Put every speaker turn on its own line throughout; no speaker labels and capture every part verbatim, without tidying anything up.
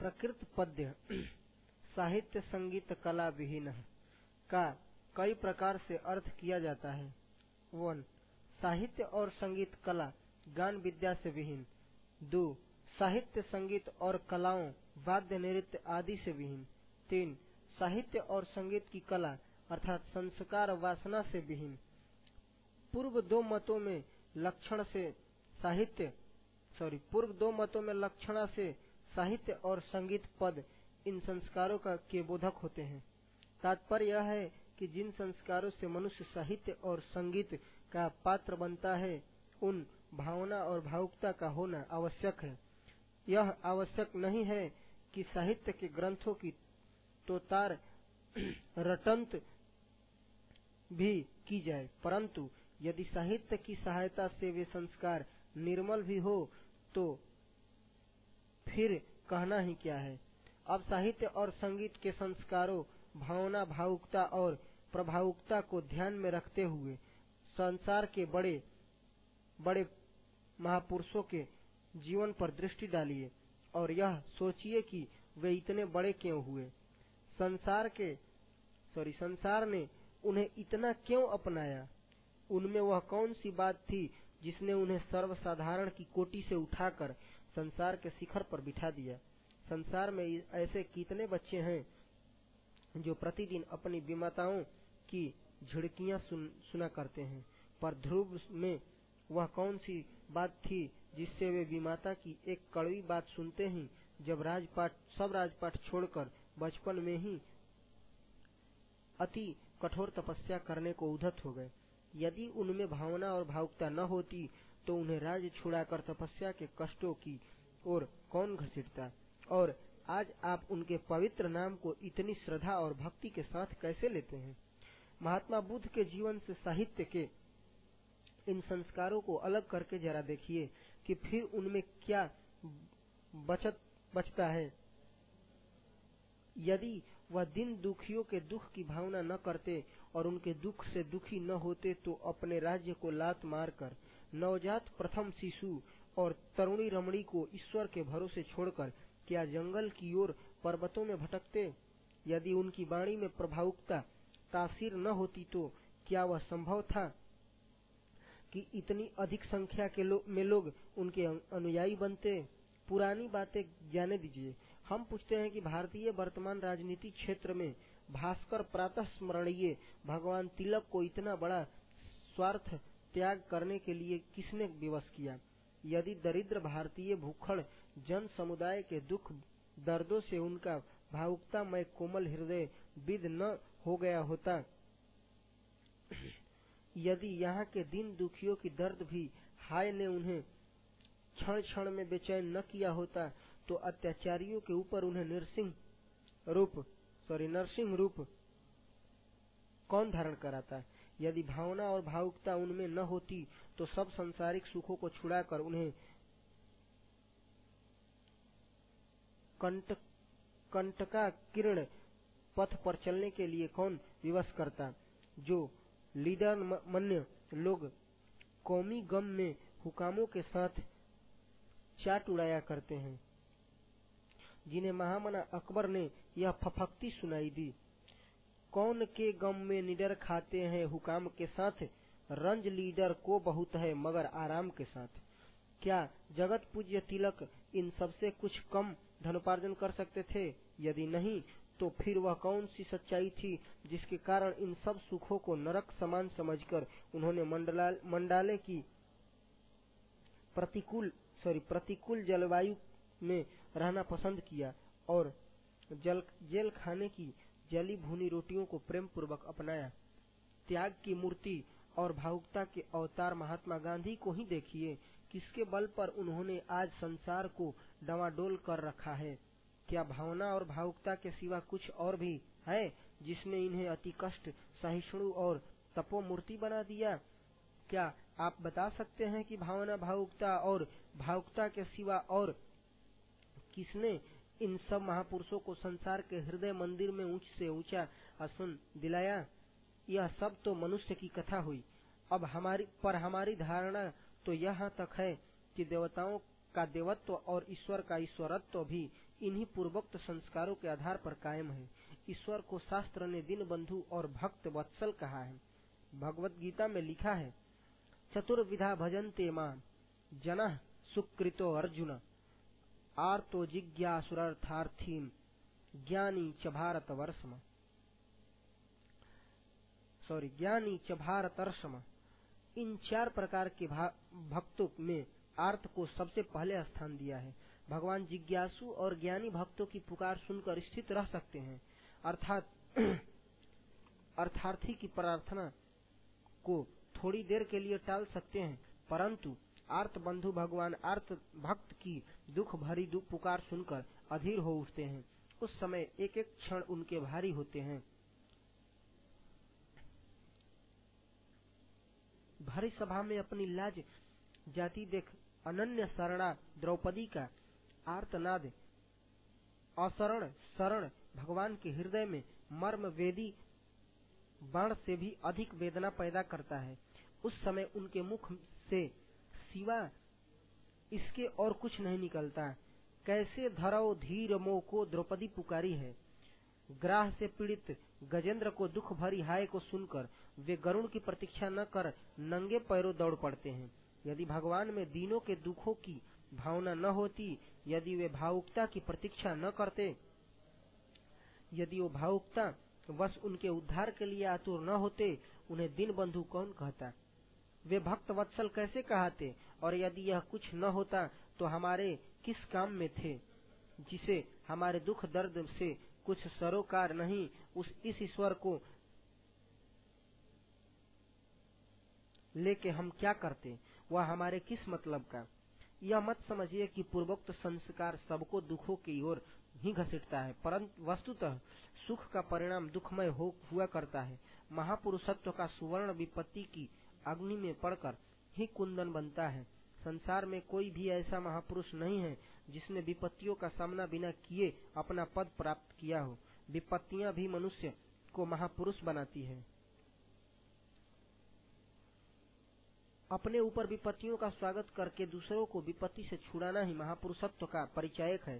प्रकृत पद्य साहित्य संगीत कला विहीन का कई प्रकार से अर्थ किया जाता है। वन, साहित्य और संगीत कला गान विद्या से विहीन। दो, साहित्य संगीत और कलाओं वाद्य नृत्य आदि से विहीन। तीन, साहित्य और संगीत की कला अर्थात संस्कार वासना से विहीन। पूर्व दो मतों में लक्षण से साहित्य सॉरी पूर्व दो मतों में लक्षणा से साहित्य और संगीत पद इन संस्कारों का के बोधक होते हैं। तात्पर्य यह है कि जिन संस्कारों से मनुष्य साहित्य और संगीत का पात्र बनता है, उन भावना और भावुकता का होना आवश्यक है। यह आवश्यक नहीं है कि साहित्य के ग्रंथों की तोतार रटंत भी की जाए, परंतु यदि साहित्य की सहायता से वे संस्कार निर्मल भी हो तो फिर कहना ही क्या है। अब साहित्य और संगीत के संस्कारों, भावना, भावुकता और प्रभावुकता को ध्यान में रखते हुए संसार के बड़े बड़े महापुरुषों के जीवन पर दृष्टि डालिए और यह सोचिए कि वे इतने बड़े क्यों हुए। संसार के सॉरी संसार ने उन्हें इतना क्यों अपनाया। उनमें वह कौन सी बात थी जिसने उन्हें सर्वसाधारण की कोटि से उठाकर संसार के शिखर पर बिठा दिया। संसार में ऐसे कितने बच्चे हैं जो प्रतिदिन अपनी विमाताओं की झिड़कियां सुन, सुना करते हैं, पर ध्रुव में वह कौन सी बात थी जिससे वे विमाता की एक कड़वी बात सुनते ही जब राजपाट सब राजपाट छोड़कर बचपन में ही अति कठोर तपस्या करने को उद्धत हो गए। यदि उनमें भावना और भावुकता न होती तो उन्हें राज्य छुड़ाकर तपस्या के कष्टों की ओर कौन घसीटता। और आज आप उनके पवित्र नाम को इतनी श्रद्धा और भक्ति के साथ कैसे लेते हैं। महात्मा बुद्ध के जीवन से साहित्य के इन संस्कारों को अलग करके जरा देखिए कि फिर उनमें क्या बचत बचता है। यदि वह दिन दुखियों के दुख की भावना न करते और उनके दुख से दुखी न होते तो अपने राज्य को लात मारकर नवजात प्रथम शिशु और तरुणी रमणी को ईश्वर के भरोसे छोड़कर क्या जंगल की ओर पर्वतों में भटकते। यदि उनकी वाणी में प्रभावुकता तासीर न होती तो क्या वह संभव था कि इतनी अधिक संख्या के लो, में लोग उनके अनुयायी बनते। पुरानी बातें जाने दीजिए। हम पूछते हैं कि भारतीय वर्तमान राजनीति क्षेत्र में भास्कर प्रातः स्मरणीय भगवान तिलक को इतना बड़ा स्वार्थ त्याग करने के लिए किसने विवश किया। यदि दरिद्र भारतीय भूखड़ जन समुदाय के दुख दर्दों से उनका भावुकता में कोमल हृदय विद न हो गया होता, यदि यहाँ के दिन दुखियों की दर्द भी हाय ने उन्हें क्षण क्षण में बेचैन न किया होता, तो अत्याचारियों के ऊपर उन्हें नरसिंह रूप सॉरी नरसिंह रूप कौन धारण कराता। यदि भावना और भावुकता उनमें न होती तो सब सांसारिक सुखों को छुड़ाकर उन्हें कंटक कंटका किरण पथ पर चलने के लिए कौन विवश करता। जो लीडर मन्य लोग कौमी गम में हुकामों के साथ चाट उड़ाया करते हैं, जिन्हें महामना अकबर ने यह फफकती सुनाई दी। कौन के गम में निडर खाते हैं हुकाम के साथ, रंज लीडर को बहुत है मगर आराम के साथ। क्या जगत पूज्य तिलक इन सबसे कुछ कम धनोपार्जन कर सकते थे। यदि नहीं तो फिर वह कौन सी सच्चाई थी जिसके कारण इन सब सुखों को नरक समान समझकर उन्होंने मंडला मंडाले की प्रतिकूल सॉरी प्रतिकूल जलवायु में रहना पसंद किया और जल जेल खाने की जली भुनी रोटियों को प्रेम पूर्वक अपनाया। त्याग की मूर्ति और भावुकता के अवतार महात्मा गांधी को ही देखिए, किसके बल पर उन्होंने आज संसार को डवाडोल कर रखा है। क्या भावना और भावुकता के सिवा कुछ और भी है जिसने इन्हें अति कष्ट सहिष्णु और तपोमूर्ति बना दिया। क्या आप बता सकते हैं कि भावना, भावुकता और भावुकता के सिवा और किसने इन सब महापुरुषों को संसार के हृदय मंदिर में ऊंच से ऊंचा आसन दिलाया। यह सब तो मनुष्य की कथा हुई। अब हमारी पर हमारी धारणा तो यहाँ तक है कि देवताओं का देवत्व और ईश्वर का ईश्वरत्व भी इन्हीं पूर्वोक्त संस्कारों के आधार पर कायम है। ईश्वर को शास्त्र ने दीन बंधु और भक्त वत्सल कहा है। भगवत गीता में लिखा है, चतुर्विधा भजन्ते मां जनः सुकृतो अर्जुन आर्तो जिज्ञासुरर्थार्थीम ज्ञानी च भारतवर्षम सॉरी ज्ञानी च भारतर्षम। इन चार प्रकार के भक्तों में आर्त को सबसे पहले स्थान दिया है। भगवान जिज्ञासु और ज्ञानी भक्तों की पुकार सुनकर स्थित रह सकते हैं, अर्थात अर्थार्थी की प्रार्थना को थोड़ी देर के लिए टाल सकते हैं, परंतु आर्त बंधु भगवान आर्त भक्त की दुख भरी दुख पुकार सुनकर अधीर हो उठते हैं। उस समय एक एक क्षण उनके भारी होते हैं। भारी सभा में अपनी लाज जाती देख अनन्य शरणा द्रौपदी का आर्तनाद अशरण शरण भगवान के हृदय में मर्म वेदी बाण से भी अधिक वेदना पैदा करता है। उस समय उनके मुख से सिवा इसके और कुछ नहीं निकलता। कैसे धरो धीर मोह को द्रौपदी पुकारी है। ग्राह से पीड़ित गजेंद्र को दुख भरी हाय को सुनकर वे गरुण की प्रतीक्षा न कर नंगे पैरों दौड़ पड़ते हैं। यदि भगवान में दीनों के दुखों की भावना न होती, यदि वे भावुकता की प्रतीक्षा न करते, यदि वो भावुकता बस उनके उद्धार के लिए आतुर न होते, उन्हें दीन बंधु कौन कहता। वे भक्त वत्सल कैसे कहते, और यदि यह कुछ न होता तो हमारे किस काम में थे, जिसे हमारे दुख दर्द से कुछ सरोकार नहीं। उस इस ईश्वर को लेके हम क्या करते, वह हमारे किस मतलब का। यह मत समझिए कि पूर्वोक्त संस्कार सबको दुखों की ओर ही घसीटता है, परंतु वस्तुतः सुख का परिणाम दुखमय हो हुआ करता है। महापुरुषत्व का सुवर्ण विपत्ति की अग्नि में पड़कर ही कुंदन बनता है। संसार में कोई भी ऐसा महापुरुष नहीं है जिसने विपत्तियों का सामना बिना किए अपना पद प्राप्त किया हो। विपत्तियां भी मनुष्य को महापुरुष बनाती है। अपने ऊपर विपत्तियों का स्वागत करके दूसरों को विपत्ति से छुड़ाना ही महापुरुषत्व का परिचायक है।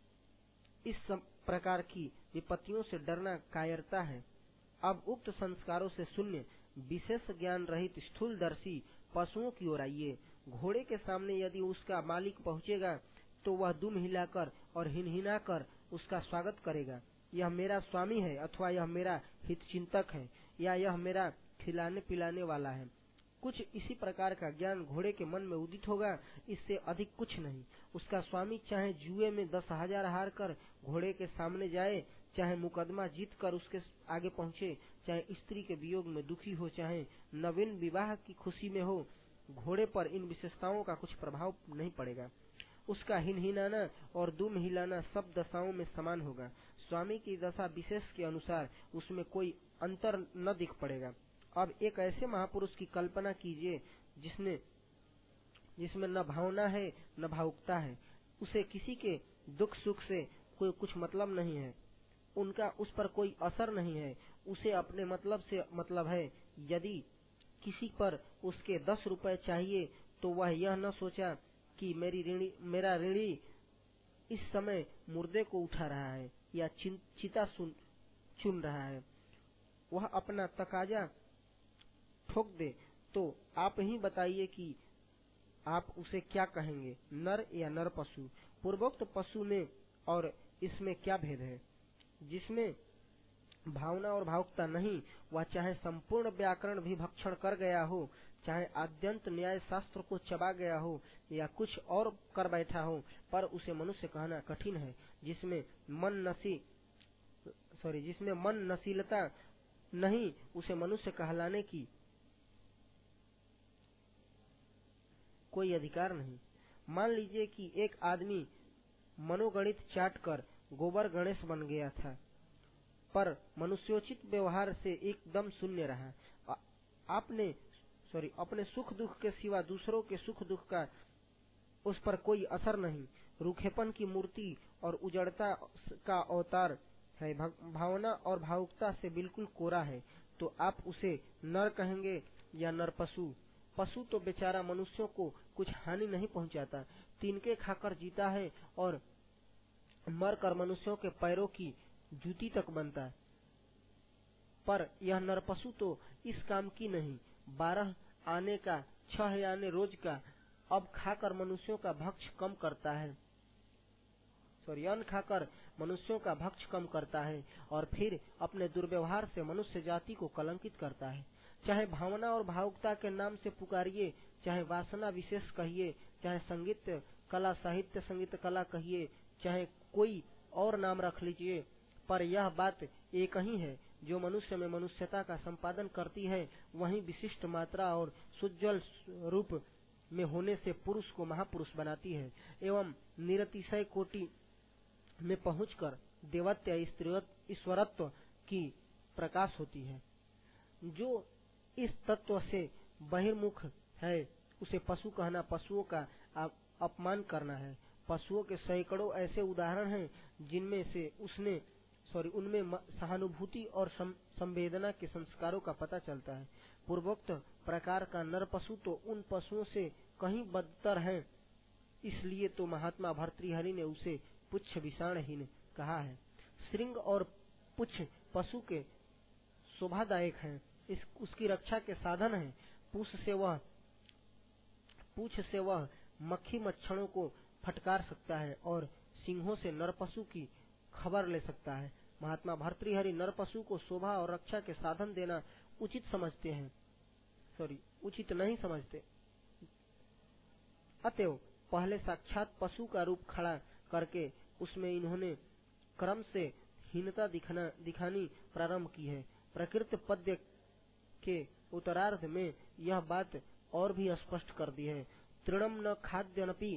इस प्रकार की विपत्तियों से डरना कायरता है। अब उक्त संस्कारों से शून्य विशेष ज्ञान रहित स्थूलदर्शी पशुओं की ओर आइए। घोड़े के सामने यदि उसका मालिक पहुंचेगा तो वह दुम हिलाकर और हिनहिनाकर उसका स्वागत करेगा। यह मेरा स्वामी है, अथवा यह मेरा हितचिंतक है, या यह मेरा खिलाने पिलाने वाला है। कुछ इसी प्रकार का ज्ञान घोड़े के मन में उदित होगा, इससे अधिक कुछ नहीं। उसका स्वामी चाहे जुए में दस हजार हार कर घोड़े के सामने जाए, चाहे मुकदमा जीत कर उसके आगे पहुंचे, चाहे स्त्री के वियोग में दुखी हो, चाहे नवीन विवाह की खुशी में हो, घोड़े पर इन विशेषताओं का कुछ प्रभाव नहीं पड़ेगा। उसका हिनहिनाना और दुम हिलाना सब दशाओं में समान होगा। स्वामी की दशा विशेष के अनुसार उसमें कोई अंतर न दिख पड़ेगा। अब एक ऐसे महापुरुष की कल्पना कीजिए जिसने जिसमें न भावना है न भावुकता है। उसे किसी के दुख सुख से कोई कुछ मतलब नहीं है, उनका उस पर कोई असर नहीं है। उसे अपने मतलब से मतलब है। यदि किसी पर उसके दस रुपए चाहिए तो वह यह न सोचा कि मेरी ऋणी मेरा ऋणी इस समय मुर्दे को उठा रहा है या चिता चुन रहा है। वह अपना तकाजा ठोक दे तो आप ही बताइए कि आप उसे क्या कहेंगे, नर या नर पशु। पूर्वोक्त पशु में और इसमें क्या भेद है। जिसमें भावना और भावुकता नहीं, वह चाहे संपूर्ण व्याकरण भी भक्षण कर गया हो, चाहे आद्यंत न्याय शास्त्र को चबा गया हो, या कुछ और कर बैठा हो, पर उसे मनुष्य कहना कठिन है। जिसमें मन नसी सॉरी जिसमें मन नशीलता नहीं, उसे मनुष्य कहलाने की कोई अधिकार नहीं। मान लीजिए कि एक आदमी मनोगणित चाट कर गोबर गणेश बन गया था, पर मनुष्योचित व्यवहार से एकदम शून्य रहा। आपने सॉरी अपने सुख दुख के सिवा दूसरों के सुख दुख का उस पर कोई असर नहीं। रूखेपन की मूर्ति और उजड़ता का अवतार है। भावना और भावुकता से बिल्कुल कोरा है, तो आप उसे नर कहेंगे या नर पशु। पशु तो बेचारा मनुष्यों को कुछ हानि नहीं पहुंचाता, तिनके खाकर जीता है और मरकर मनुष्यों के पैरों की जूती तक बनता है। पर यह नरपशु तो इस काम की नहीं। बारह आने का, छह आने रोज का अब खाकर मनुष्यों का भक्ष कम करता है सॉरी अन्न खाकर मनुष्यों का भक्ष कम करता है और फिर अपने दुर्व्यवहार से मनुष्य जाति को कलंकित करता है। चाहे भावना और भावुकता के नाम से पुकारिए, चाहे वासना विशेष कहिए, चाहे संगीत कला, साहित्य संगीत कला कहिए, चाहे कोई और नाम रख लीजिए, पर यह बात एक ही है जो मनुष्य में मनुष्यता का संपादन करती है, वही विशिष्ट मात्रा और सुज्ज्वल रूप में होने से पुरुष को महापुरुष बनाती है एवं निरतिशय कोटि में पहुंचकर देवत्व ईश्वरत्व की प्रकाश होती है। जो इस तत्व से बहिर्मुख है उसे पशु कहना पशुओं का अपमान करना है। पशुओं के सैकड़ों ऐसे उदाहरण हैं जिनमें से उसने सॉरी उनमें सहानुभूति और संवेदना के संस्कारों का पता चलता है। पूर्वोक्त प्रकार का नर पशु तो उन पशुओं से कहीं बदतर है, इसलिए तो महात्मा भर्तृहरि ने उसे पुच्छ विषाणहीन कहा है। श्रृंग और पुच्छ पशु के शोभादायक हैं, इस उसकी रक्षा के साधन हैं। पूछ से वह पूछ से वह मक्खी मच्छरों को फटकार सकता है और सिंहों से नर पशु की खबर ले सकता है। महात्मा भर्तृहरि नर पशु को शोभा और रक्षा के साधन देना उचित समझते हैं सॉरी उचित नहीं समझते। अतएव पहले साक्षात पशु का रूप खड़ा करके उसमें इन्होंने क्रम से हीनता दिखना दिखानी प्रारंभ की है। प्रकृत पद्य के उत्तरार्ध में यह बात और भी स्पष्ट कर दी है। तृणम न खाद्यनपि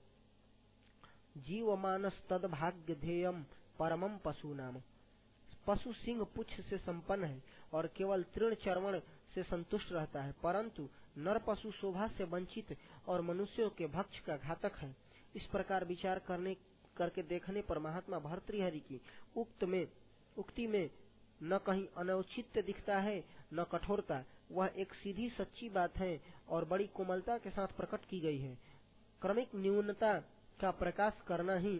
जीवमानस तद भाग्य ध्येयम परमम पशु नाम। पशु सिंह पुच्छ से संपन्न है और केवल तृण चर्वण से संतुष्ट रहता है, परंतु नर पशु शोभा से वंचित और मनुष्यों के भक्ष का घातक है। इस प्रकार विचार करने करके देखने पर महात्मा भर्तृहरि की उक्त में उक्ति में न कहीं अनौचित्य दिखता है न कठोरता। वह एक सीधी सच्ची बात है और बड़ी कोमलता के साथ प्रकट की गई है। क्रमिक न्यूनता का प्रकाश करना ही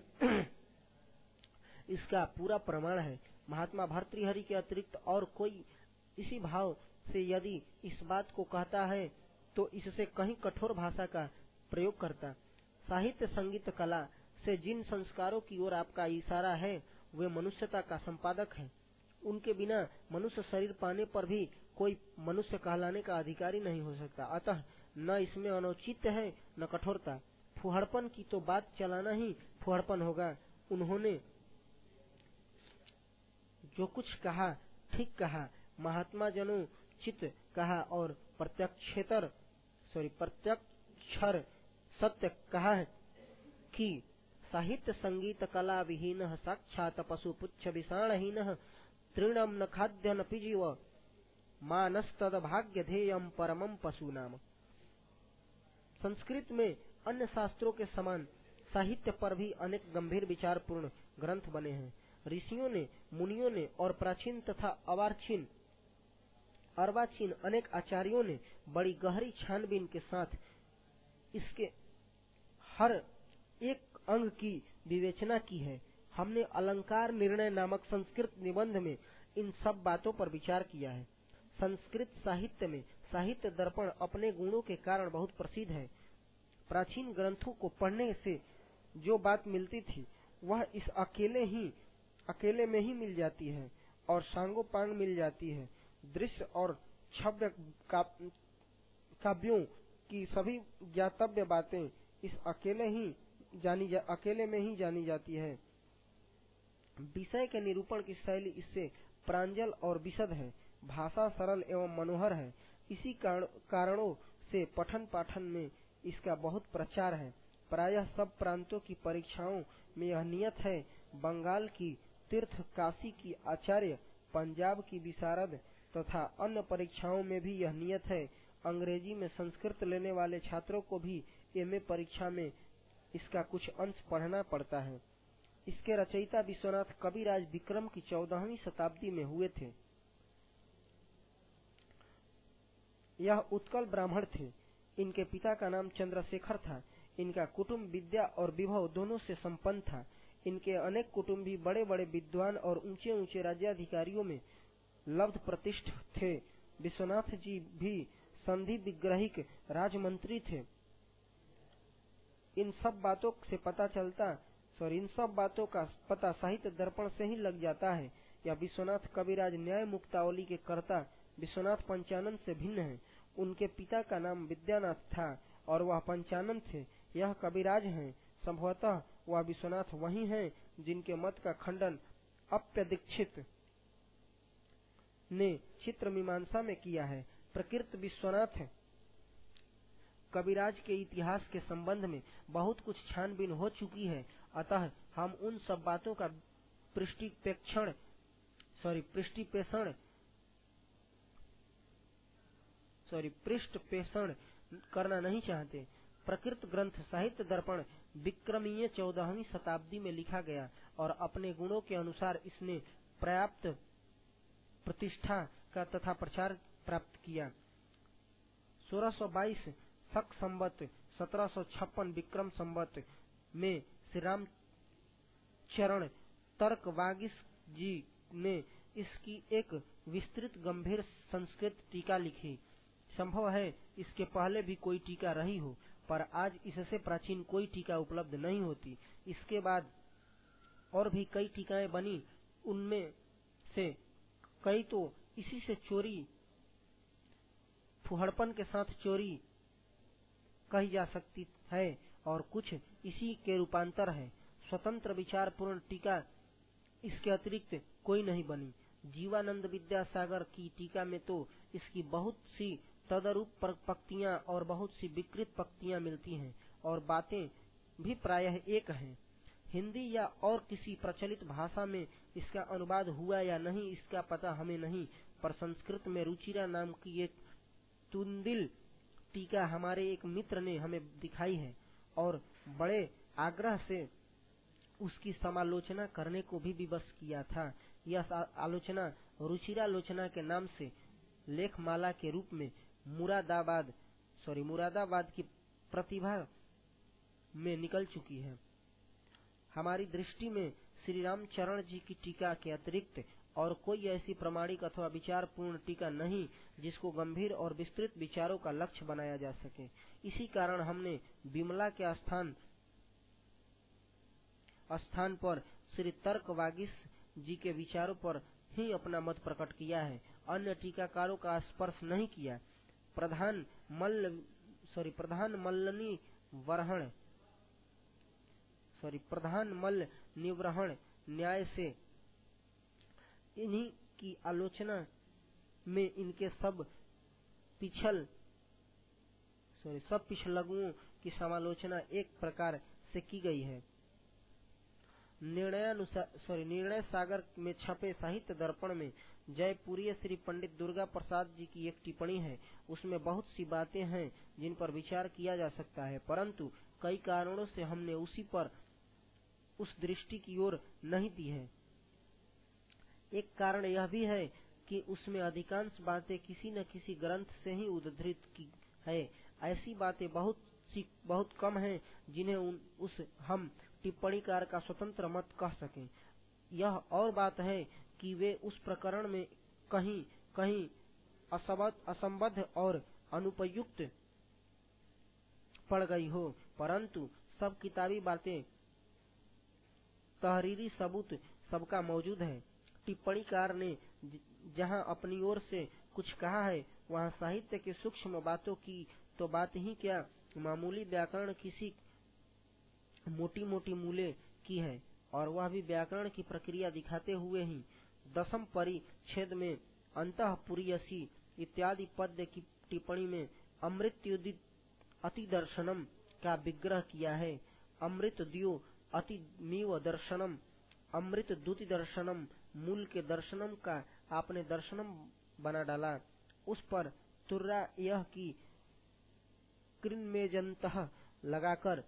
इसका पूरा प्रमाण है। महात्मा भर्तृहरि के अतिरिक्त और कोई इसी भाव से यदि इस बात को कहता है तो इससे कहीं कठोर भाषा का प्रयोग करता। साहित्य संगीत कला से जिन संस्कारों की ओर आपका इशारा है वे मनुष्यता का संपादक है। उनके बिना मनुष्य शरीर पाने पर भी कोई मनुष्य कहलाने का अधिकारी नहीं हो सकता। अतः न इसमें अनौचित्य है न कठोरता। फुहड़पन की तो बात चलाना ही फुहड़पन होगा। उन्होंने जो कुछ कहा ठीक कहा, महात्मा जनों चित कहा और प्रत्यक्षेतर सॉरी प्रत्यक्षर सत्य कहा है कि साहित्य संगीत कला विहीन साक्षात पशु पुच्छ विषाणहीन तृणम न खाद्य न पिजीव मानस्तद भाग्य ध्येयम परमम पशु नाम। संस्कृत में अन्य शास्त्रों के समान साहित्य पर भी अनेक गंभीर विचारपूर्ण ग्रंथ बने हैं। ऋषियों ने, मुनियों ने और प्राचीन तथा अवार्चीन अर्वाचीन अनेक आचार्यों ने बड़ी गहरी छानबीन के साथ इसके हर एक अंग की विवेचना की है। हमने अलंकार निर्णय नामक संस्कृत निबंध में इन सब बातों पर विचार किया है। संस्कृत साहित्य में साहित्य दर्पण अपने गुणों के कारण बहुत प्रसिद्ध है। प्राचीन ग्रंथों को पढ़ने से जो बात मिलती थी वह इस अकेले ही अकेले में ही मिल जाती है और सांगोपांग मिल जाती है। दृश्य और छव्य काव्यों की सभी ज्ञातव्य बातें इस अकेले ही जानी जा, अकेले में ही जानी जाती है। विषय के निरूपण की शैली इससे प्रांजल और विशद है। भाषा सरल एवं मनोहर है। इसी कारणों से पठन पाठन में इसका बहुत प्रचार है। प्रायः सब प्रांतों की परीक्षाओं में यह नियत है। बंगाल की तीर्थ, काशी की आचार्य, पंजाब की विशारद तथा अन्य परीक्षाओं में भी यह नियत है। अंग्रेजी में संस्कृत लेने वाले छात्रों को भी एमए परीक्षा में इसका कुछ अंश पढ़ना पड़ता है। इसके रचयिता विश्वनाथ कविराज विक्रम की चौदहवीं शताब्दी में हुए थे। यह उत्कल ब्राह्मण थे। इनके पिता का नाम चंद्रशेखर था। इनका कुटुंब विद्या और विभव दोनों से संपन्न था। इनके अनेक कुटुंबी बड़े बड़े विद्वान और ऊंचे ऊंचे राज्याधिकारियों में लब्ध प्रतिष्ठ थे। विश्वनाथ जी भी संधि विग्रहिक राजमंत्री थे। इन सब बातों से पता चलता सॉरी इन सब बातों का पता साहित्य दर्पण से ही लग जाता है। यह विश्वनाथ कविराज न्याय मुक्तावली के कर्ता विश्वनाथ पंचानन से भिन्न है। उनके पिता का नाम विद्यानाथ था और वह पंचानन थे। यह कविराज हैं। संभवतः वह विश्वनाथ वही हैं जिनके मत का खंडन अप्य दीक्षित ने चित्र मीमांसा में किया है। प्रकृत विश्वनाथ कविराज के इतिहास के संबंध में बहुत कुछ छानबीन हो चुकी है, अतः हम उन सब बातों का पृष्ठीपेक्षण सॉरी पृष्ठीपेषण सॉरी पृष्ठपेषण करना नहीं चाहते। प्रकृत ग्रंथ साहित्य दर्पण विक्रमीय चौदहवीं शताब्दी में लिखा गया और अपने गुणों के अनुसार इसने पर्याप्त प्रतिष्ठा का तथा प्रचार प्राप्त किया। सोलह सौ बाईस शक संवत सत्रह सौ छप्पन विक्रम संवत में श्री राम चरण तर्कवागीश जी ने इसकी एक विस्तृत गंभीर संस्कृत टीका लिखी। संभव है इसके पहले भी कोई टीका रही हो, पर आज इससे प्राचीन कोई टीका उपलब्ध नहीं होती। इसके बाद और भी कई टीकाएं बनी, उनमें से कई तो इसी से चोरी फुहड़पन के साथ चोरी कही जा सकती है और कुछ इसी के रूपांतर है। स्वतंत्र विचारपूर्ण टीका इसके अतिरिक्त कोई नहीं बनी। जीवानंद विद्यासागर की टीका में तो इसकी बहुत सी तदरूप पंक्तियां और बहुत सी विकृत पंक्तियां मिलती हैं और बातें भी प्रायः एक हैं। हिंदी या और किसी प्रचलित भाषा में इसका अनुवाद हुआ या नहीं इसका पता हमें नहीं, पर संस्कृत में रुचिरा नाम की एक तुंदिल टीका हमारे एक मित्र ने हमें दिखाई है और बड़े आग्रह से उसकी समालोचना करने को भी विवश किया था। यह आलोचना रुचिरालोचना के नाम से लेखमाला के रूप में मुरादाबाद सॉरी मुरादाबाद की प्रतिभा में निकल चुकी है। हमारी दृष्टि में श्री रामचरण जी की टीका के अतिरिक्त और कोई ऐसी प्रमाणिक अथवा विचारपूर्ण टीका नहीं जिसको गंभीर और विस्तृत विचारों का लक्ष्य बनाया जा सके। इसी कारण हमने विमला के स्थान स्थान पर श्री तर्कवागीश जी के विचारों पर ही अपना मत प्रकट किया है, अन्य टीकाकारों का स्पर्श नहीं किया। प्रधान मल्ल सॉरी प्रधान मल्लनी वरहण सॉरी प्रधान मल्ल निवरहण न्याय से इन्हीं की आलोचना में इनके सब पिछल सॉरी सब पिछलगुओं की समालोचना एक प्रकार से की गई है। निर्णयानुसार सॉरी निर्णय सागर में छपे साहित्य दर्पण में जयपुरीय श्री पंडित दुर्गा प्रसाद जी की एक टिप्पणी है। उसमें बहुत सी बातें हैं जिन पर विचार किया जा सकता है, परंतु कई कारणों से हमने उसी पर उस दृष्टि की ओर नहीं दी है। एक कारण यह भी है कि उसमें अधिकांश बातें किसी न किसी ग्रंथ से ही उद्धृत की है। ऐसी बातें बहुत सी बहुत कम हैं जिन्हें उन, उस हम टिप्पणीकार का स्वतंत्र मत कह सकें। यह और बात है कि वे उस प्रकरण में कहीं कहीं असंबद्ध और अनुपयुक्त पड़ गई हो, परंतु सब किताबी बातें तहरीरी सबूत सबका मौजूद है। टिप्पणीकार ने जहां अपनी ओर से कुछ कहा है वहां साहित्य के सूक्ष्म बातों की तो बात ही क्या, मामूली व्याकरण किसी मोटी मोटी मूले की है और वह भी व्याकरण की प्रक्रिया दिखाते हुए ही। दसम परिच्छेद में अंतःपुरीयसी इत्यादि पद्य की टिप्पणी में अमृत्युदित अति दर्शनम का विग्रह किया है। अमृत द्यो अति मीव दर्शनम अमृत द्युति दर्शनम मूल के दर्शनम का आपने दर्शनम बना डाला। उस पर तुर्रा यह की कृन्मेजंतः लगाकर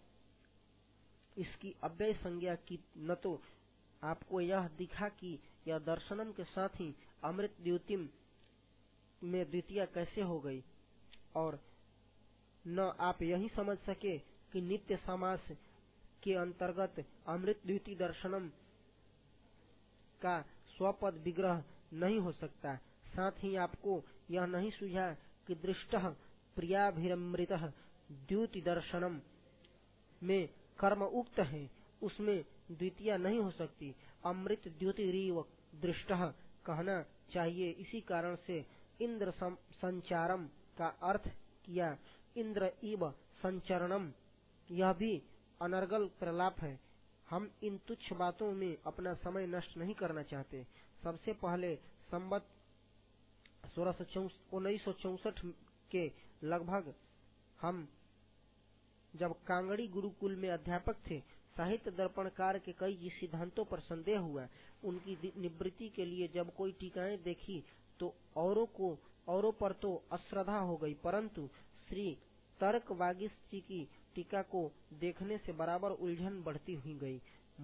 इसकी अव्यय संज्ञा की, न तो आपको यह दिखा कि यह दर्शनम के साथ ही अमृत द्युतिम में द्वितीय कैसे हो गई, और न आप यही समझ सके कि नित्य समास के अंतर्गत अमृत द्युति दर्शनम का स्वपद विग्रह नहीं हो सकता। साथ ही आपको यह नहीं सूझा कि दृष्टः प्रियाभिरमृतः द्युति दर्शनम में कर्म उक्त है, उसमें द्वितीय नहीं हो सकती। अमृत द्युतिरीव दृष्टः कहना चाहिए। इसी कारण से इंद्र संचारम का अर्थ किया इंद्र इव संचरणम। यह भी अनर्गल प्रलाप है। हम इन तुच्छ बातों में अपना समय नष्ट नहीं करना चाहते। सबसे पहले संवत सोलह सौ उन्नीस सौ चौसठ के लगभग हम जब कांगड़ी गुरुकुल में अध्यापक थे, साहित्य दर्पणकार के कई सिद्धांतों पर संदेह हुआ। उनकी निवृत्ति के लिए जब कोई टीकाएं देखी तो औरों को औरों पर तो अश्रद्धा हो गई, परंतु श्री तर्क वागीश जी की टीका को देखने से बराबर उलझन बढ़ती हुई गई,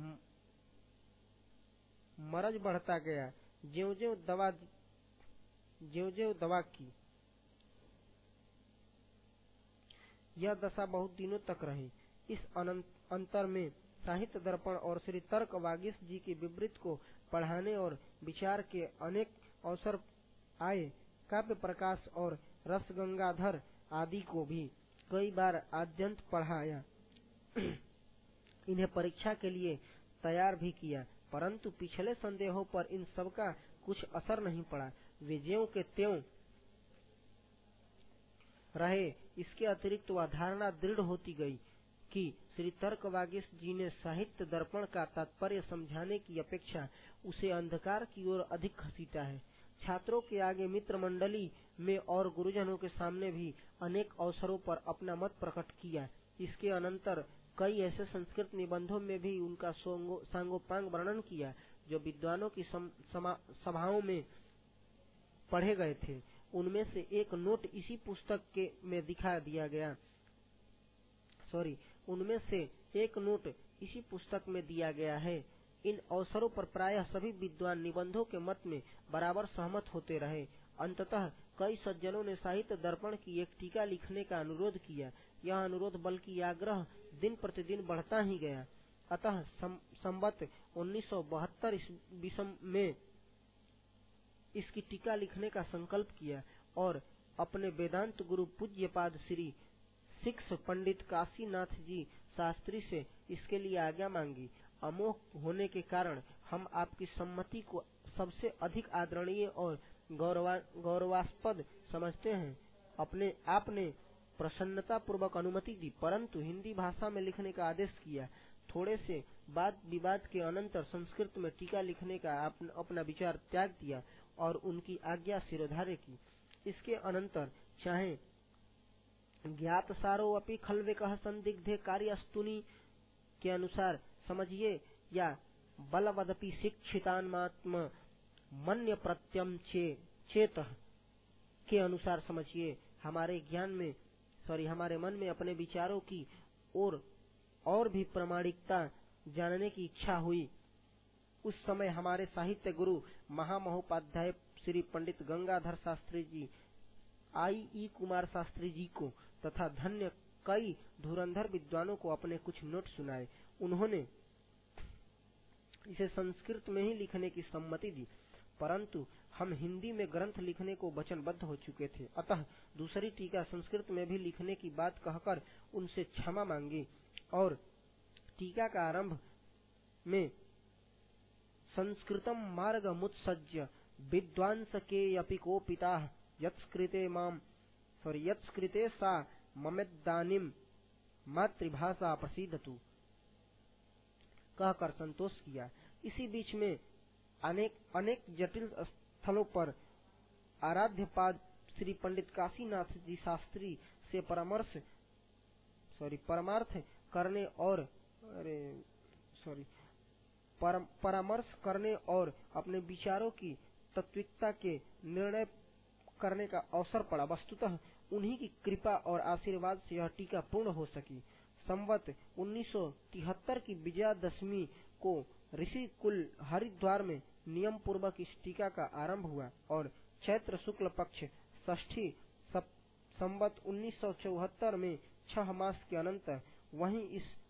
मरज बढ़ता गया। ज्यों ज्यों दवा ज्यों ज्यों दवा की यह दशा बहुत दिनों तक रही। इस अंतर में साहित्य दर्पण और श्री तर्क वागीश जी के विवृत को पढ़ाने और विचार के अनेक अवसर आए। काव्य प्रकाश और रसगंगाधर आदि को भी कई बार आद्यंत पढ़ाया, इन्हें परीक्षा के लिए तैयार भी किया, परंतु पिछले संदेहों पर इन सबका कुछ असर नहीं पड़ा। वे ज्यों के त्यों रहे। इसके अतिरिक्त वह धारणा दृढ़ होती गई कि श्री तर्क वागीश जी ने साहित्य दर्पण का तात्पर्य समझाने की अपेक्षा उसे अंधकार की ओर अधिक घसीटा है। छात्रों के आगे, मित्र मंडली में और गुरुजनों के सामने भी अनेक अवसरों पर अपना मत प्रकट किया। इसके अनंतर कई ऐसे संस्कृत निबंधों में भी उनका सांगोपांग वर्णन किया जो विद्वानों की सभाओं में पढ़े गए थे। उनमें से एक नोट इसी पुस्तक के में दिखा दिया गया सॉरी उनमें से एक नोट इसी पुस्तक में दिया गया है। इन अवसरों पर प्रायः सभी विद्वान निबंधों के मत में बराबर सहमत होते रहे। अंततः कई सज्जनों ने साहित्य दर्पण की एक टीका लिखने का अनुरोध किया। यह अनुरोध बल्कि आग्रह दिन प्रतिदिन बढ़ता ही गया। अतः संवत उन्नीस सौ बहत्तर ईस्वी में इसकी टीका लिखने का संकल्प किया और अपने वेदांत गुरु पूज्यपाद श्री सिक्स पंडित काशीनाथ जी शास्त्री से इसके लिए आज्ञा मांगी। अमोघ होने के कारण हम आपकी सम्मति को सबसे अधिक आदरणीय और गौरवा गौरवास्पद समझते हैं। अपने आपने प्रसन्नता पूर्वक अनुमति दी, परंतु हिंदी भाषा में लिखने का आदेश किया। थोड़े से वाद विवाद के अनंतर संस्कृत में टीका लिखने का अपना विचार त्याग दिया और उनकी आज्ञा शिरोधार्य की। इसके अनंतर चाहे ज्ञात सारो अपि खल्वेकः संदिग्धे कार्यस्तुनि के अनुसार समझिए या बलवदपि शिक्षितान्मात्म मन्य प्रत्यम चे चेत के अनुसार समझिए, हमारे ज्ञान में सॉरी हमारे मन में अपने विचारों की ओर और भी प्रामाणिकता जानने की इच्छा हुई। उस समय हमारे साहित्य गुरु महामहोपाध्याय श्री पंडित गंगाधर शास्त्री जी, आई ई कुमार शास्त्री जी को तथा धन्य कई धुरंधर विद्वानों को अपने कुछ नोट सुनाए। उन्होंने इसे संस्कृत में ही लिखने की सम्मति दी, परंतु हम हिंदी में ग्रंथ लिखने को वचनबद्ध हो चुके थे। अतः दूसरी टीका संस्कृत में भी लिखने की बात कहकर उनसे क्षमा मांगी और टीका का आरंभ में संस्कृतम मार्गमुत्सज्य विद्वांस के अपि कोपिताः यत्स्कृते माम सॉरी यत्स्कृते सा ममेदानीम मातृभाषा प्रसीदतु कहकर संतोष किया। इसी बीच में अनेक अनेक जटिल स्थलों पर आराध्यपाद श्री पंडित काशीनाथ जी शास्त्री से परामर्श सॉरी परमार्थ करने और अरे सॉरी परामर्श करने और अपने विचारों की तात्विकता के निर्णय करने का अवसर पड़ा। वस्तुतः उन्हीं की कृपा और आशीर्वाद से यह टीका पूर्ण हो सकी। संवत उन्नीस सौ तिहत्तर की विजयादशमी को ऋषि कुल हरिद्वार में नियम पूर्वक इस टीका का आरंभ हुआ और चैत्र शुक्ल पक्ष षष्ठी संवत उन्नीस सौ चौहत्तर में छह मास के अनंतर वहीं इस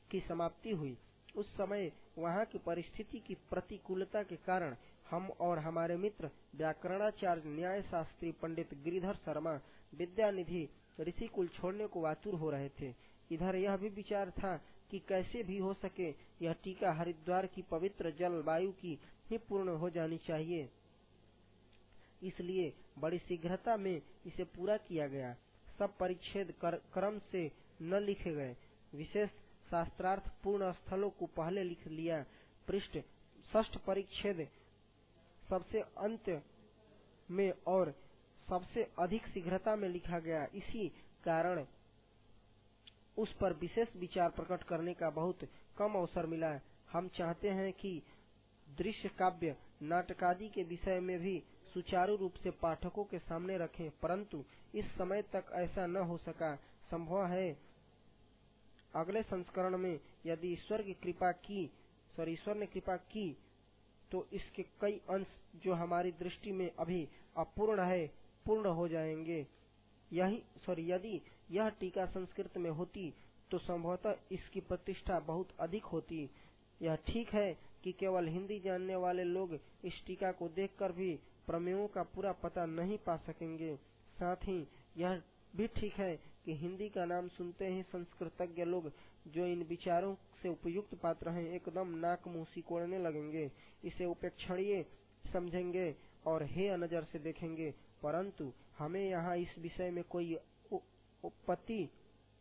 की समाप्ति हुई। उस समय वहाँ की परिस्थिति की प्रतिकूलता के कारण हम और हमारे मित्र व्याकरणाचार्य न्याय शास्त्री पंडित गिरिधर शर्मा विद्यानिधि ऋषिकुल छोड़ने को आतुर हो रहे थे। इधर यह भी विचार था कि कैसे भी हो सके यह टीका हरिद्वार की पवित्र जलवायु की ही पूर्ण हो जानी चाहिए, इसलिए बड़ी शीघ्रता में इसे पूरा किया गया। सब परिच्छेद कर, क्रम से न लिखे गए। विशेष शास्त्रार्थ पूर्ण स्थलों को पहले लिख लिया। पृष्ठ षष्ठ परिच्छेद सबसे अंत में और सबसे अधिक शीघ्रता में लिखा गया। इसी कारण उस पर विशेष विचार प्रकट करने का बहुत कम अवसर मिला। हम चाहते हैं कि दृश्य काव्य नाटकादि के विषय में भी सुचारू रूप से पाठकों के सामने रखें, परंतु इस समय तक ऐसा न हो सका। संभव है अगले संस्करण में यदि ईश्वर की कृपा की सॉरी ईश्वर ने कृपा की तो इसके कई अंश जो हमारी दृष्टि में अभी अपूर्ण है पूर्ण हो जाएंगे। यही सॉरी यदि यह टीका संस्कृत में होती तो संभवतः इसकी प्रतिष्ठा बहुत अधिक होती। यह ठीक है कि केवल हिंदी जानने वाले लोग इस टीका को देखकर भी प्रमेयों का पूरा पता नहीं पा सकेंगे। साथ ही यह भी ठीक है कि हिंदी का नाम सुनते ही संस्कृतज्ञ लोग जो इन विचारों से उपयुक्त पात्र हैं एकदम नाक मुंह सिकोड़ने लगेंगे, इसे उपेक्षणीय समझेंगे और हे नजर से देखेंगे। परंतु हमें यहाँ इस विषय में कोई उपपत्ति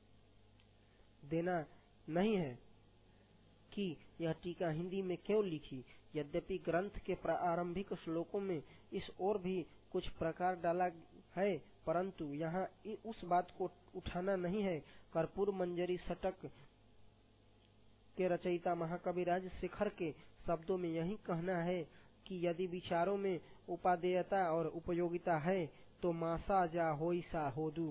देना नहीं है कि यह टीका हिंदी में क्यों लिखी। यद्यपि ग्रंथ के प्रारंभिक श्लोकों में इस ओर भी कुछ प्रकार डाला है, परंतु यहाँ उस बात को उठाना नहीं है। कर्पूर मंजरी षटक के रचयिता महाकवि राजशेखर के शब्दों में यही कहना है कि यदि विचारों में उपादेयता और उपयोगिता है तो मासा जा होइसा होदू।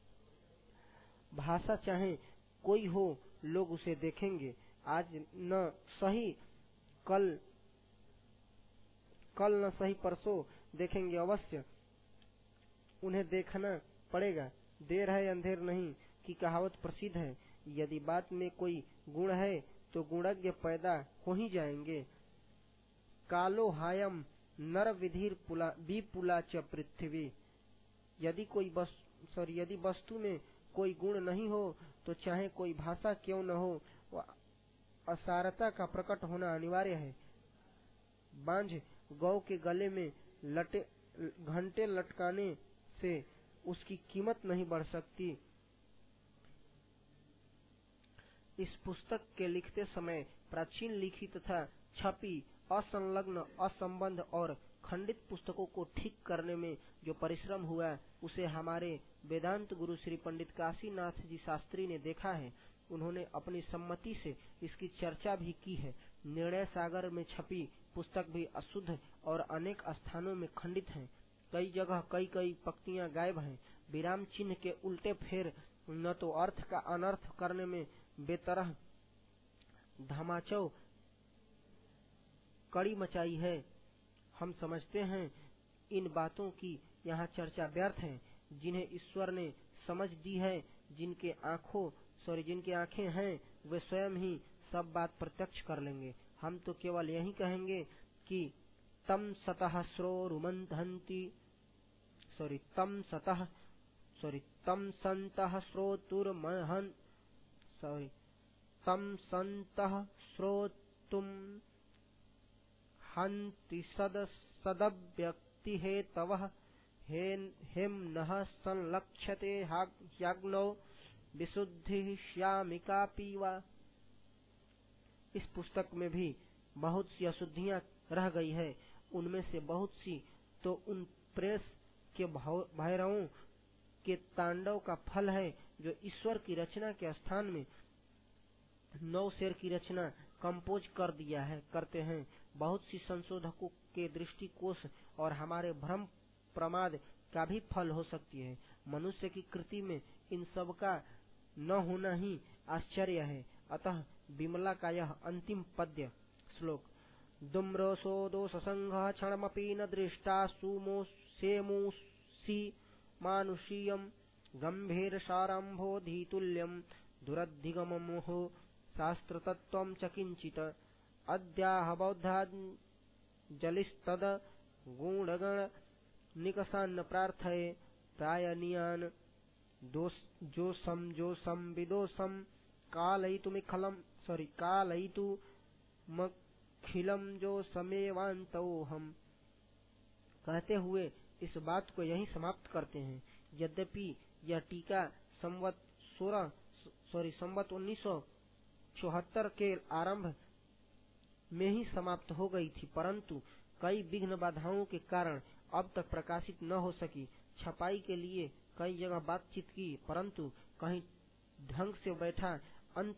भाषा चाहे कोई हो लोग उसे देखेंगे। आज न सही कल कल न सही परसों देखेंगे, अवश्य उन्हें देखना पड़ेगा। देर है अंधेर नहीं की कहावत प्रसिद्ध है। यदि बात में कोई गुण है तो गुणज्ञ पैदा हो ही जाएंगे। कालो हायम नर विधिर पुला विपुला च पृथ्वी। यदि कोई सॉरी यदि वस्तु में कोई गुण नहीं हो तो चाहे कोई भाषा क्यों न हो, असारता का प्रकट होना अनिवार्य है। बांझ गौ के गले में लटे घंटे लटकाने से उसकी कीमत नहीं बढ़ सकती। इस पुस्तक के लिखते समय प्राचीन लिखी तथा छपी असंलग्न असंबद्ध और खंडित पुस्तकों को ठीक करने में जो परिश्रम हुआ उसे हमारे वेदांत गुरु श्री पंडित काशीनाथ जी शास्त्री ने देखा है। उन्होंने अपनी सम्मति से इसकी चर्चा भी की है। निर्णय सागर में छपी पुस्तक भी अशुद्ध और अनेक स्थानों में खंडित है। कई जगह कई कई पंक्तियां गायब हैं। विराम चिन्ह के उल्टे फेर न तो अर्थ का अनर्थ करने में बेतरह धमाचौ कड़ी मचाई है। हम समझते हैं इन बातों की यहाँ चर्चा व्यर्थ है। जिन्हें ईश्वर ने समझ दी है, जिनके आंखों सॉरी जिनकी आंखें हैं, वे स्वयं ही सब बात प्रत्यक्ष कर लेंगे। हम तो केवल यही कहेंगे कि तम सतः श्रोरुमंथन्ति सॉरी तम सतः सॉरी तम संतः श्रोतुर्महन् सॉरी तम संतः श्रोतुम हन्ति सद सदव्यक्ति हेतवः हेम नः संलक्ष्यते ह्याग्नौ विशुद्धि श्यामिका पीवा। इस पुस्तक में भी बहुत सी अशुद्धियां रह गई है। उनमें से बहुत सी तो उन प्रेस के भैरवों के तांडव का फल है जो ईश्वर की रचना के स्थान में नौ शेर की रचना कंपोज कर दिया है करते हैं। बहुत सी संशोधकों के दृष्टिकोश और हमारे भ्रम प्रमाद का भी फल हो सकती है। मनुष्य की कृति में इन सब का न होना ही आश्चर्य है। अतः विमला का यह अंतिम पद्य श्लोक दुम्रसो दोष संघ क्षणमपि न दृष्टा सुमो सेमुषि मानुषीयम गंभीर सारंभो धीतुल्यम दुरधिगममोह शास्त्रतत्त्वं च किञ्चित् अद्याह बौद्धाञ्जलिस्तद गुणगण निकषान् प्रार्थये प्रायणीयान् दोष जोषम जोषम विदोषम कालयितुमिखलम सॉरी कालयितुमखिलम जो समेवान्तौ हम। कहते हुए इस बात को यही समाप्त करते हैं। यद्यपि यह टीका संवत सोलह सॉरी संवत उन्नीस सौ चौहत्तर के आरंभ में ही समाप्त हो गई थी, परंतु कई विघ्न बाधाओं के कारण अब तक प्रकाशित न हो सकी। छपाई के लिए कई जगह बातचीत की, परंतु कहीं ढंग से बैठा अंत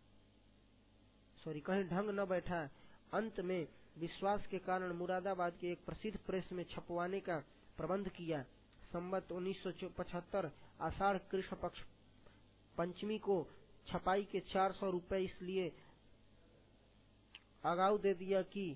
सॉरी कहीं ढंग न बैठा। अंत में विश्वास के कारण मुरादाबाद के एक प्रसिद्ध प्रेस में छपवाने का प्रबंध किया। संवत उन्नीस सौ पचहत्तर आषाढ़ कृष्ण पक्ष पंचमी को छपाई के चार सौ रुपए इसलिए अगाऊ दे दिया कि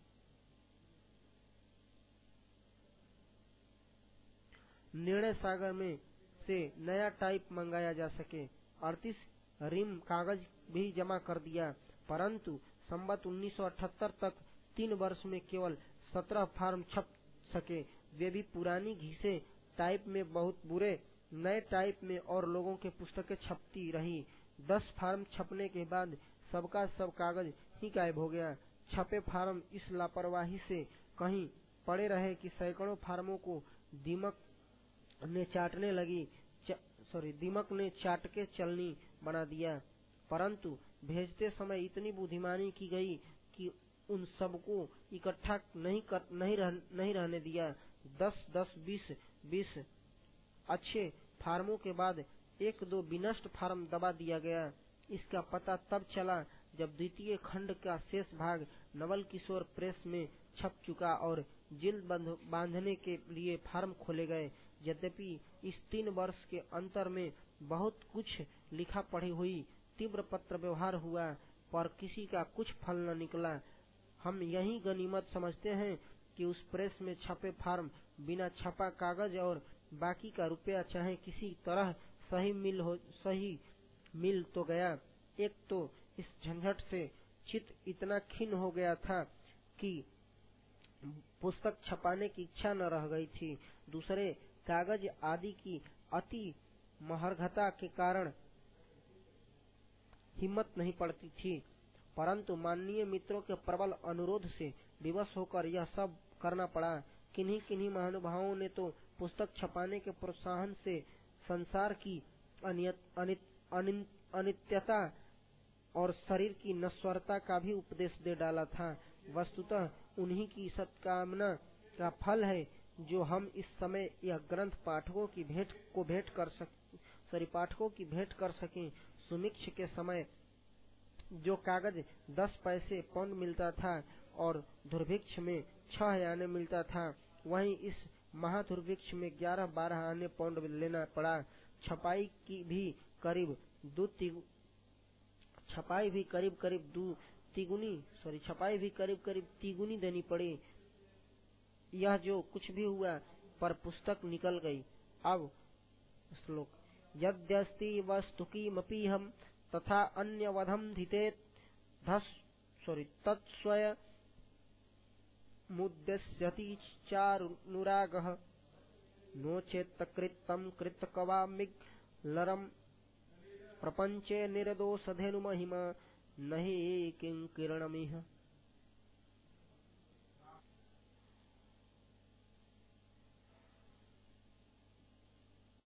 निर्णय सागर में से नया टाइप मंगाया जा सके। अड़तीस रिम कागज भी जमा कर दिया, परंतु संवत उन्नीस सौ अठहत्तर तक तीन वर्ष में केवल सत्रह फार्म छप सके, वे भी पुरानी घिसे टाइप में बहुत बुरे। नए टाइप में और लोगों के पुस्तकें छपती रही। दस फार्म छपने के बाद सबका सब कागज ही गायब हो गया। छपे फार्म इस लापरवाही से कहीं पड़े रहे कि सैकड़ों फार्मों को दीमक ने चाटने लगी सॉरी दीमक ने चाट के चलनी बना दिया। परंतु भेजते समय इतनी बुद्धिमानी की गई कि उन सबको इकट्ठा नहीं कर नहीं रह, नहीं रहने दिया। दस दस बीस बीस अच्छे फार्मों के बाद एक दो विनष्ट फार्म दबा दिया गया। इसका पता तब चला जब द्वितीय खंड का शेष भाग नवल किशोर प्रेस में छप चुका और जिल्द बांधने के लिए फार्म खोले गए। यद्यपि इस तीन वर्ष के अंतर में बहुत कुछ लिखा पढ़ी हुई, तीव्र पत्र व्यवहार हुआ, पर किसी का कुछ फल न निकला। हम यही गनीमत समझते हैं कि उस प्रेस में छपे फार्म बिना छपा कागज और बाकी का रुपया चाहे किसी तरह सही मिल हो सही मिल तो गया। एक तो इस झंझट से चित्त इतना खिन्न हो गया था कि पुस्तक छपाने की इच्छा न रह गई थी। दूसरे कागज आदि की अति महर्घता के कारण हिम्मत नहीं पड़ती थी, परंतु माननीय मित्रों के प्रबल अनुरोध से विवश होकर यह सब करना पड़ा। किन्हीं किन्हीं महानुभावों ने तो पुस्तक छपाने के प्रोत्साहन से संसार की अनियत, अनित, अनित, अनित्यता और शरीर की नश्वरता का भी उपदेश दे डाला था। वस्तुतः उन्हीं की सत्कामना का फल है जो हम इस समय यह ग्रंथ पाठकों की भेंट को भेंट कर सक सॉरी पाठकों की भेंट कर सकें। सुमिक्ष के समय जो कागज दस पैसे पौंड मिलता था और दुर्भिक्ष में छह आने मिलता था, वहीं इस महादुर्भिक्ष में ग्यारह बारह आने पौंड लेना पड़ा। छपाई की भी करीब दो तिगु छपाई भी करीब करीब दो तिगुनी सॉरी छपाई भी करीब करीब तिगुनी देनी पड़ी। यह जो कुछ भी हुआ, पर पुस्तक निकल गई। अब श्लोक यद्यस्ति वस्तुकीमपि हम तथा अन्यवधम धितेत धस सॉरी तत्स्वय मुद्देश्यति चारुनुरागः नो चेत् कृतं कृतकवामिग लरम प्रपंचे निर्दोषधेनु महिमा नहि किंकिरणमिह।